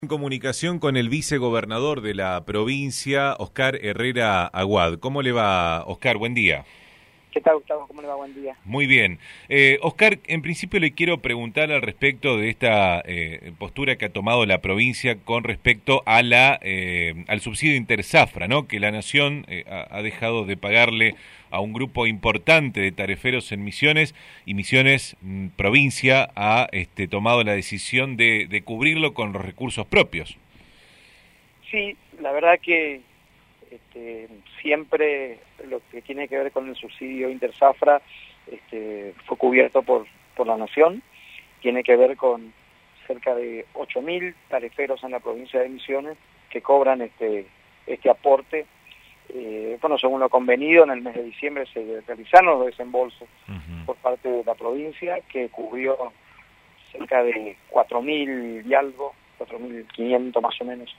En comunicación con el vicegobernador de la provincia, Oscar Herrera Aguad. ¿Cómo le va, Oscar? Buen día. ¿Qué tal, Gustavo? ¿Cómo le va? Buen día. Muy bien. Oscar, en principio le quiero preguntar al respecto de esta postura que ha tomado la provincia con respecto a al subsidio Interzafra, ¿no? Que la Nación ha dejado de pagarle a un grupo importante de tariferos en Misiones, y Misiones, provincia, ha tomado la decisión de cubrirlo con los recursos propios. Sí, la verdad que siempre lo que tiene que ver con el subsidio Interzafra fue cubierto por la Nación. Tiene que ver con cerca de 8.000 tariferos en la provincia de Misiones que cobran este aporte. Según lo convenido, en el mes de diciembre se realizaron los desembolsos por parte de la provincia, que cubrió cerca de 4.000 y algo, 4.500 más o menos,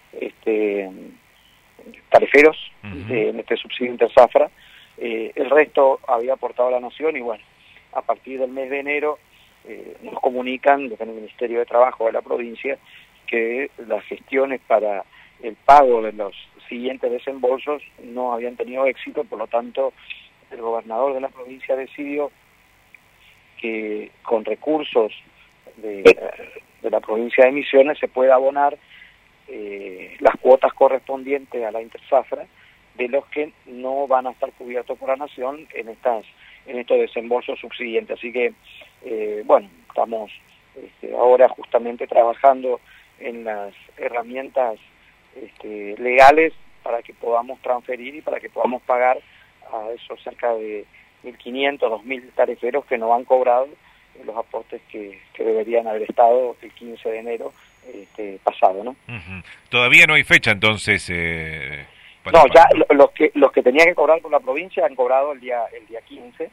tariferos en este subsidio Interzafra. El resto había aportado la Nación y bueno, a partir del mes de enero nos comunican desde el Ministerio de Trabajo de la provincia que las gestiones para el pago de los siguientes desembolsos no habían tenido éxito. Por lo tanto, el gobernador de la provincia decidió que con recursos de la provincia de Misiones se pueda abonar las cuotas correspondientes a la Interzafra de los que no van a estar cubiertos por la Nación en estos desembolsos subsiguientes. Así que, estamos ahora justamente trabajando en las herramientas legales para que podamos transferir y para que podamos pagar a esos cerca de 1.500, 2.000 tariferos que no han cobrado los aportes que deberían haber estado el 15 de enero pasado, ¿no? Todavía no hay fecha, entonces. No, ya los que tenían que cobrar por la provincia han cobrado el día 15.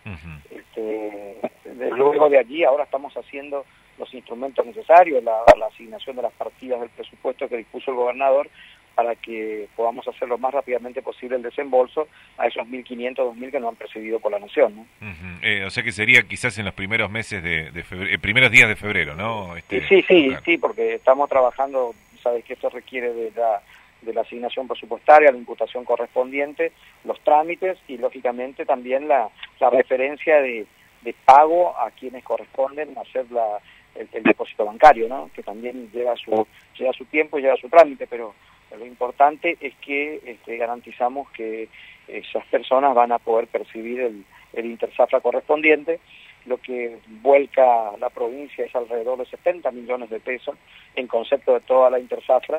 Luego de allí, ahora estamos haciendo los instrumentos necesarios, la asignación de las partidas del presupuesto que dispuso el gobernador para que podamos hacer lo más rápidamente posible el desembolso a esos 1.500, 2.000 que no han percibido por la Nación, ¿no? O sea que sería quizás en los primeros meses de febrero, primeros días de febrero, ¿no? Sí, porque estamos trabajando, sabes que esto requiere de la asignación presupuestaria, la imputación correspondiente, los trámites y lógicamente también la referencia de pago a quienes corresponden hacer el depósito bancario, ¿no? Que también lleva su tiempo y lleva su trámite, pero lo importante es que garantizamos que esas personas van a poder percibir el Interzafra correspondiente. Lo que vuelca la provincia es alrededor de 70 millones de pesos en concepto de toda la Interzafra,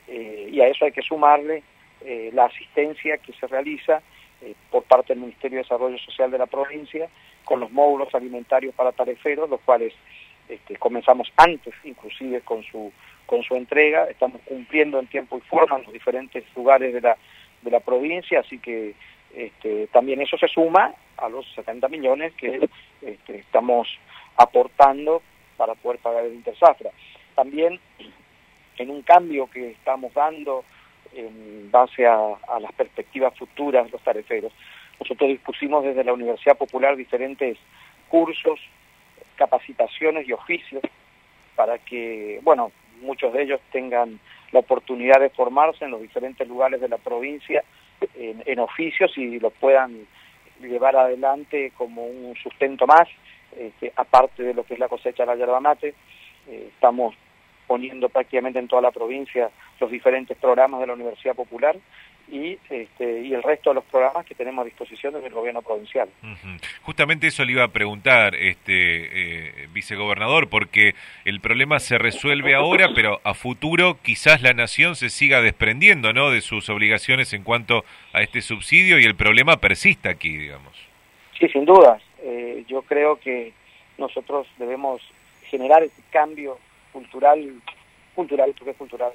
y a eso hay que sumarle la asistencia que se realiza por parte del Ministerio de Desarrollo Social de la provincia con los módulos alimentarios para tariferos, los cuales comenzamos antes inclusive con su entrega. Estamos cumpliendo en tiempo y forma en los diferentes lugares de la provincia, así que también eso se suma a los 70 millones que estamos aportando para poder pagar el Interzafra. También en un cambio que estamos dando en base a las perspectivas futuras de los tariferos, nosotros dispusimos desde la Universidad Popular diferentes cursos, capacitaciones y oficios para que, muchos de ellos tengan la oportunidad de formarse en los diferentes lugares de la provincia en oficios y los puedan llevar adelante como un sustento más, aparte de lo que es la cosecha de la yerba mate. Estamos poniendo prácticamente en toda la provincia los diferentes programas de la Universidad Popular y el resto de los programas que tenemos a disposición desde el gobierno provincial. Justamente eso le iba a preguntar, vicegobernador, porque el problema se resuelve ahora, pero a futuro quizás la Nación se siga desprendiendo, ¿no?, de sus obligaciones en cuanto a este subsidio y el problema persista aquí, digamos. Sí, sin dudas. Yo creo que nosotros debemos generar ese cambio cultural, porque es cultural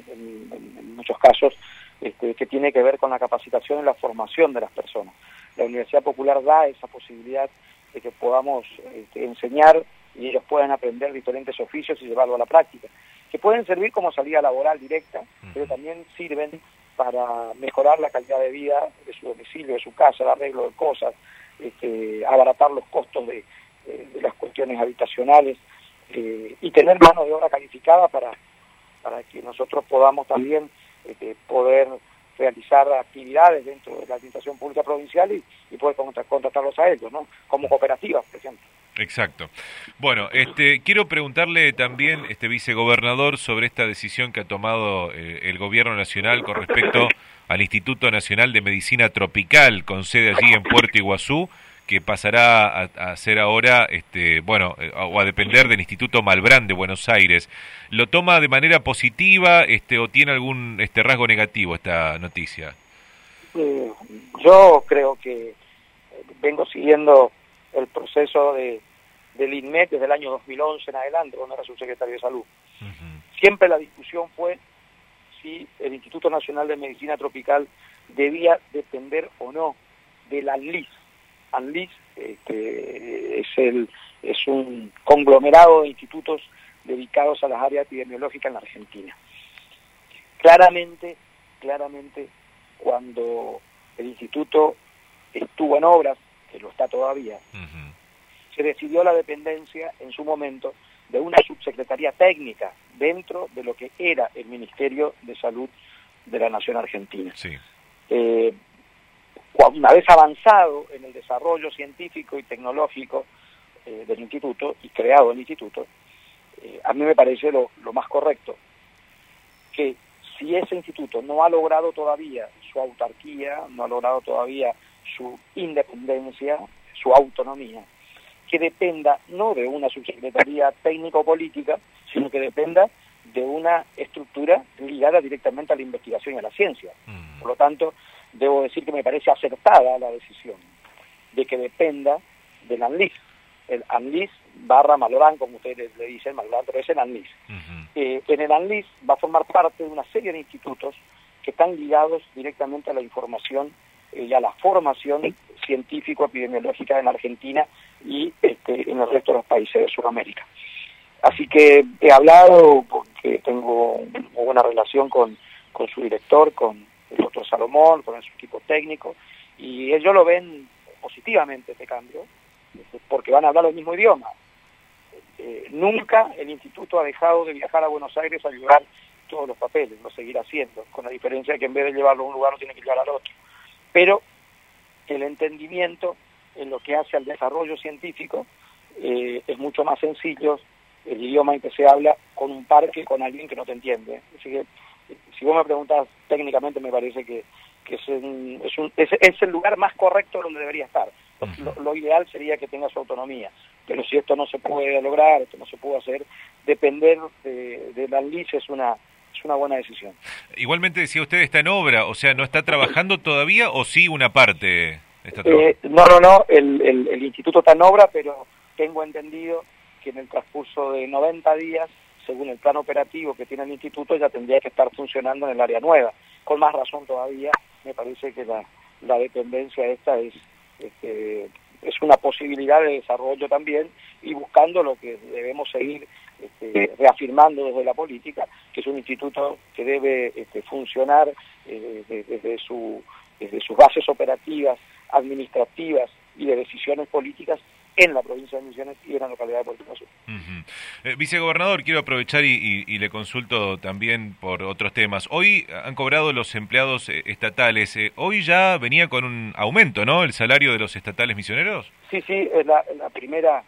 en muchos casos, que tiene que ver con la capacitación y la formación de las personas. La Universidad Popular da esa posibilidad de que podamos enseñar y ellos puedan aprender diferentes oficios y llevarlo a la práctica, que pueden servir como salida laboral directa, pero también sirven para mejorar la calidad de vida de su domicilio, de su casa, el arreglo de cosas, abaratar los costos de las cuestiones habitacionales y tener mano de obra calificada para para que nosotros podamos también poder realizar actividades dentro de la administración pública provincial y poder contratarlos a ellos, ¿no? Como cooperativas, por ejemplo. Exacto. Bueno, quiero preguntarle también, vicegobernador, sobre esta decisión que ha tomado el gobierno nacional con respecto al Instituto Nacional de Medicina Tropical, con sede allí en Puerto Iguazú, que pasará a ser ahora, o a depender del Instituto Malbrán de Buenos Aires. ¿Lo toma de manera positiva, o tiene algún rasgo negativo esta noticia? Yo creo que vengo siguiendo el proceso del INMET desde el año 2011 en adelante, cuando era subsecretario de Salud. Siempre la discusión fue si el Instituto Nacional de Medicina Tropical debía depender o no de la ANLIS. ANLIS es un conglomerado de institutos dedicados a las áreas epidemiológicas en la Argentina. Claramente, cuando el instituto estuvo en obras, que lo está todavía, se decidió la dependencia en su momento de una subsecretaría técnica dentro de lo que era el Ministerio de Salud de la Nación Argentina. Sí. Una vez avanzado en el desarrollo científico y tecnológico del instituto y creado el instituto, a mí me parece lo más correcto que si ese instituto no ha logrado todavía su autarquía, no ha logrado todavía su independencia, su autonomía, que dependa no de una subsecretaría técnico-política, sino que dependa de una estructura ligada directamente a la investigación y a la ciencia. Por lo tanto, debo decir que me parece acertada la decisión de que dependa del ANLIS. El ANLIS / Malbrán, como ustedes le dicen, Malbrán, pero es el ANLIS. En el ANLIS va a formar parte de una serie de institutos que están ligados directamente a la información y a la formación científico-epidemiológica en Argentina y en el resto de los países de Sudamérica. Así que he hablado, porque tengo una buena relación con su director, con el doctor Salomón, con su equipo técnico, y ellos lo ven positivamente este cambio, porque van a hablar el mismo idioma. Nunca el instituto ha dejado de viajar a Buenos Aires a llevar todos los papeles, lo seguirá haciendo, con la diferencia de que en vez de llevarlo a un lugar lo tiene que llevar al otro. Pero el entendimiento en lo que hace al desarrollo científico es mucho más sencillo el idioma en que se habla con un par que con alguien que no te entiende. Así que si vos me preguntas técnicamente, me parece que es el lugar más correcto donde debería estar. Lo ideal sería que tenga su autonomía, pero si esto no se puede lograr, esto no se puede hacer, depender de la ANLIS es una buena decisión. Igualmente decía usted, está en obra, o sea, ¿no está trabajando todavía o sí una parte está trabajando? No, el instituto está en obra, pero tengo entendido que en el transcurso de 90 días, según el plan operativo que tiene el instituto, ya tendría que estar funcionando en el área nueva. Con más razón todavía, me parece que la dependencia esta es una posibilidad de desarrollo también, y buscando lo que debemos seguir reafirmando desde la política, que es un instituto que debe funcionar desde sus bases operativas, administrativas y de decisiones políticas en la provincia de Misiones y en la localidad de Puerto Iguazú. Vicegobernador, quiero aprovechar y le consulto también por otros temas. Hoy han cobrado los empleados estatales. Hoy ya venía con un aumento, ¿no?, el salario de los estatales misioneros. Sí, es la primera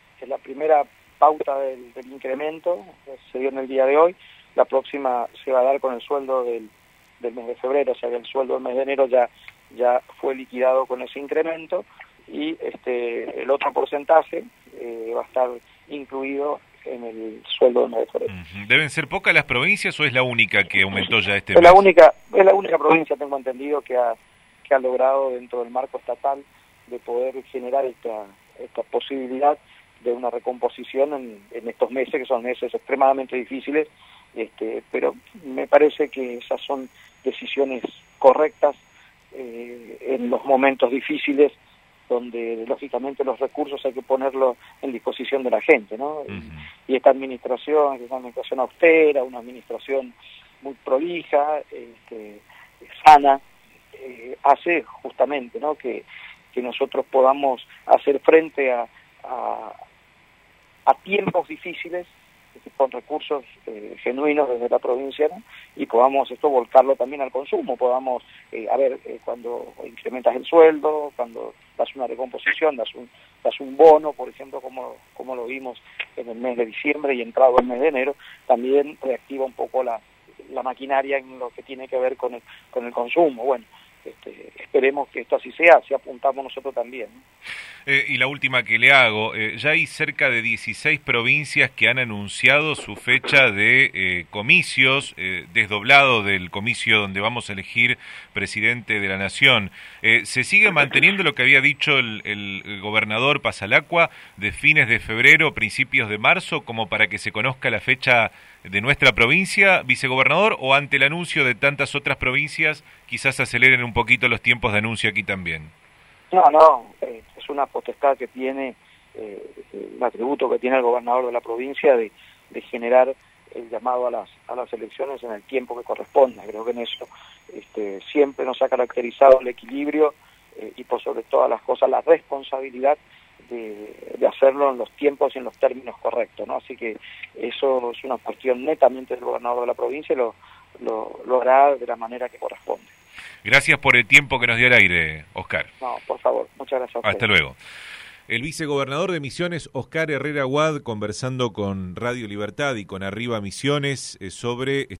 pauta del incremento, se dio en el día de hoy. La próxima se va a dar con el sueldo del mes de febrero, o sea que el sueldo del mes de enero ya fue liquidado con ese incremento, y el otro porcentaje va a estar incluido en el sueldo del mes de febrero. ¿Deben ser pocas las provincias o es la única que aumentó ya este mes? Es la única provincia, tengo entendido, que ha logrado dentro del marco estatal de poder generar esta posibilidad de una recomposición en estos meses, que son meses extremadamente difíciles, pero me parece que esas son decisiones correctas en los momentos difíciles, donde lógicamente los recursos hay que ponerlos en disposición de la gente, ¿no? Y esta administración, que es una administración austera, una administración muy prolija, sana, hace justamente, ¿no?, que nosotros podamos hacer frente a tiempos difíciles con recursos genuinos desde la provincia, ¿no? Y podamos esto volcarlo también al consumo, podamos, cuando incrementas el sueldo, cuando das una recomposición, das un bono, por ejemplo, como lo vimos en el mes de diciembre y entrado el mes de enero, también reactiva un poco la maquinaria en lo que tiene que ver con el consumo. Bueno, esperemos que esto así sea, si apuntamos nosotros también, ¿no? Y la última que le hago, ya hay cerca de 16 provincias que han anunciado su fecha de comicios, desdoblado del comicio donde vamos a elegir presidente de la Nación. ¿Se sigue manteniendo lo que había dicho el gobernador Pasalacqua de fines de febrero, principios de marzo, como para que se conozca la fecha de nuestra provincia, vicegobernador, o ante el anuncio de tantas otras provincias quizás aceleren un poquito los tiempos de anuncio aquí también? No, es una potestad que tiene, un atributo que tiene el gobernador de la provincia de generar el llamado a las elecciones en el tiempo que corresponda. Creo que en eso siempre nos ha caracterizado el equilibrio y por sobre todas las cosas la responsabilidad de hacerlo en los tiempos y en los términos correctos, ¿no? Así que eso es una cuestión netamente del gobernador de la provincia y lo hará de la manera que corresponde. Gracias por el tiempo que nos dio al aire, Oscar. No, por favor, muchas gracias a usted. Hasta luego. El vicegobernador de Misiones, Oscar Herrera Huad, conversando con Radio Libertad y con Arriba Misiones sobre